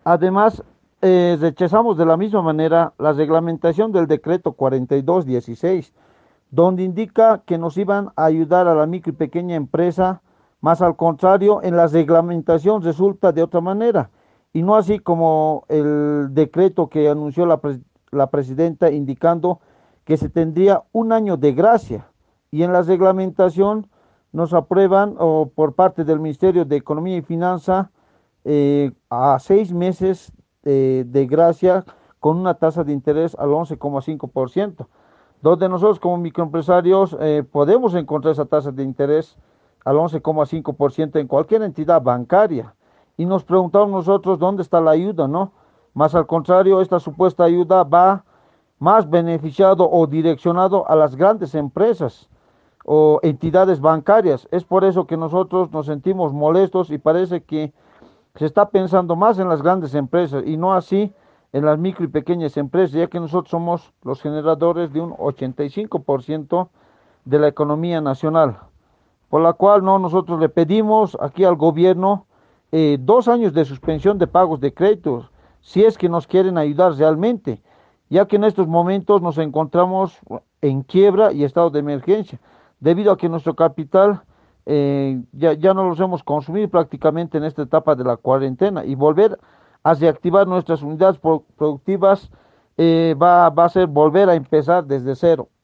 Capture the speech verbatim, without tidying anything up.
Además, eh, rechazamos de la misma manera la reglamentación del decreto cuarenta y dos dieciséis, donde indica que nos iban a ayudar a la micro y pequeña empresa, más al contrario, en la reglamentación resulta de otra manera, y no así como el decreto que anunció la, pres- la presidenta indicando que se tendría un año de gracia, y en la reglamentación nos aprueban o por parte del Ministerio de Economía y Finanza eh, a seis meses eh, de gracia con una tasa de interés al once coma cinco por ciento, donde nosotros como microempresarios eh, podemos encontrar esa tasa de interés al once coma cinco por ciento en cualquier entidad bancaria. Y nos preguntamos nosotros dónde está la ayuda, ¿no? Más al contrario, esta supuesta ayuda va más beneficiado o direccionado a las grandes empresas o entidades bancarias. Es por eso que nosotros nos sentimos molestos y parece que se está pensando más en las grandes empresas y no así en las micro y pequeñas empresas, ya que nosotros somos los generadores de un ochenta y cinco por ciento de la economía nacional, por la cual no nosotros le pedimos aquí al gobierno eh, dos años de suspensión de pagos de créditos, si es que nos quieren ayudar realmente, ya que en estos momentos nos encontramos en quiebra y estado de emergencia, debido a que nuestro capital eh, ya, ya no los hemos consumido prácticamente en esta etapa de la cuarentena y volver a reactivar nuestras unidades pro- productivas eh, va, va a ser volver a empezar desde cero.